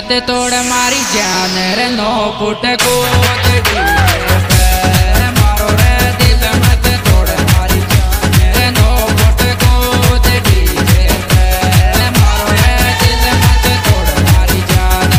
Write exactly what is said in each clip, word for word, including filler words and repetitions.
मत तोड़ मारी जान रे नो फुट कूद डीजे पे मारो रे दिल मत तोड़ मारी जान रे नो फुट कूद डीजे पे मारो रे दिल मत तोड़ मारी जान।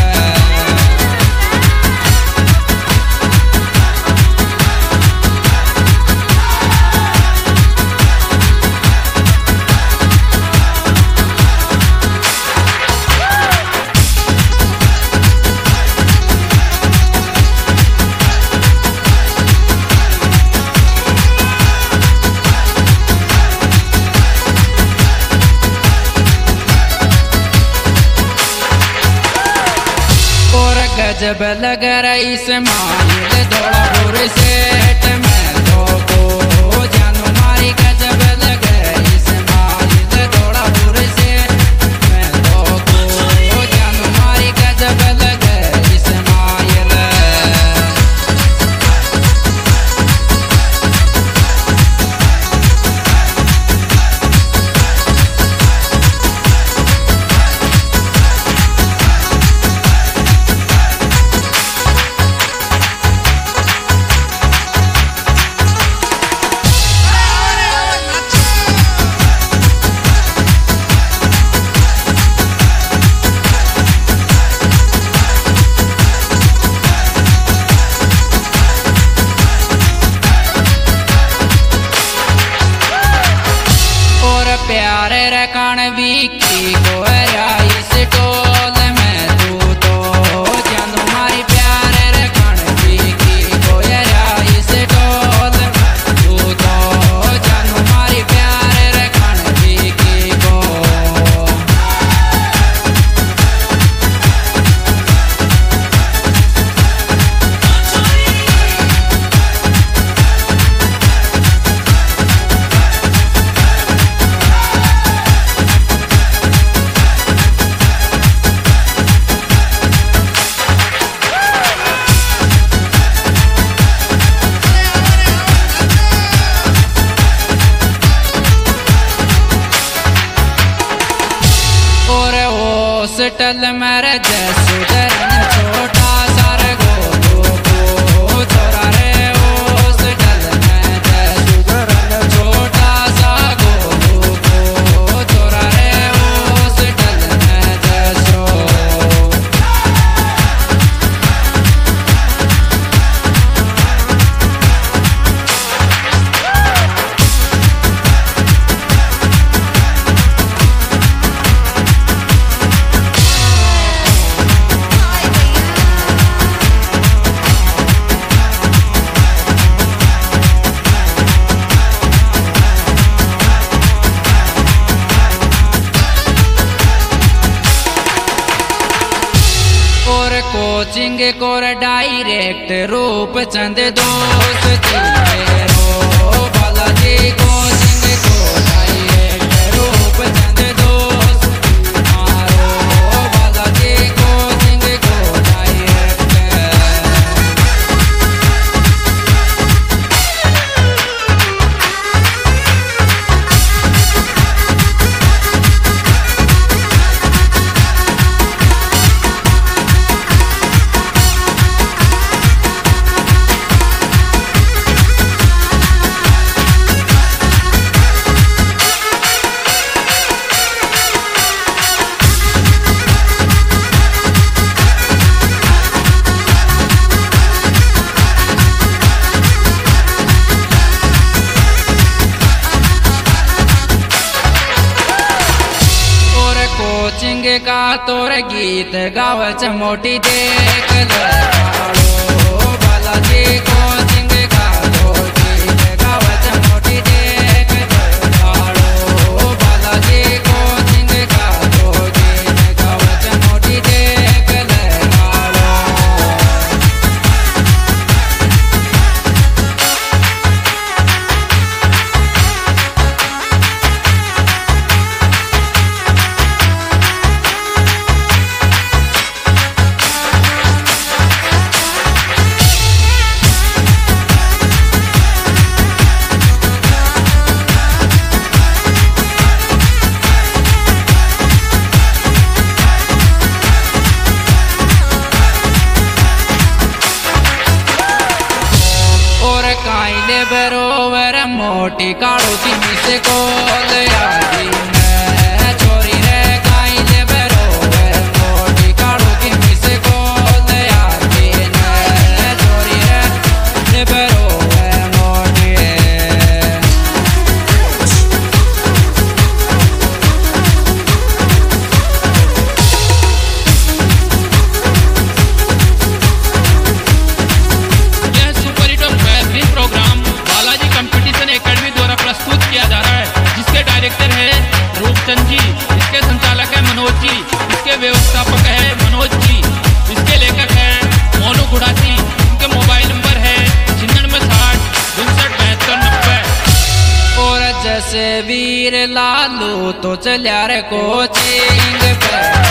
गजब लग रही इस्माइल थोड़ा बुरे सेठ में तो को जानू मारी गजब लग रही इस्माइल थोड़ा बुरे सेठ में तो को जानू मारी गजब लग रही इस्माइल। प्यारे रखण विकी को इस टोल में तू तो जानू मारी प्यारे रखण विकी को इस टोल में तू तो जानू मारी प्यारे रखण विकी को। हॉस्टल मेरे जसुदरन छोटा सार गो को छोरा रे हॉस्टल में जसुदरन छोटा सा गो को छोरा रे हॉस्टल में जसो। Coaching core direct Roop Chand दोस्त रो बालाजी कोचिंग को डायरेक्ट रूप चंद दोस्त मारो बालाजी कोचिंग को डायरेक्ट। कोचिंग का तोर गीत गावच मोटी देख लो बालाजी कोचिंग का तोर गीत गावच मोटी देख लो बालाजी कोचिंग का तोर गीत गावच मोटी देख लो। बरोबर मोटी काड़ो की मिसे कोल आजी मैं छोरी रे गाई ले बरोबर मोटी काड़ो की मिसे कोल आजी मैं छोरी रे बरोबर मोटी डायरेक्टर है रूपचंद जी, इसके संचालक है मनोज जी, इसके व्यवस्थापक है मनोज जी, इसके लेखक है मोनू गुड़ासी। इनके मोबाइल नंबर है छिन्नवे साठ उनसठ बहत्तर नब्बे। और जैसे वीर लालू तो चलिया रे कोचिंग पे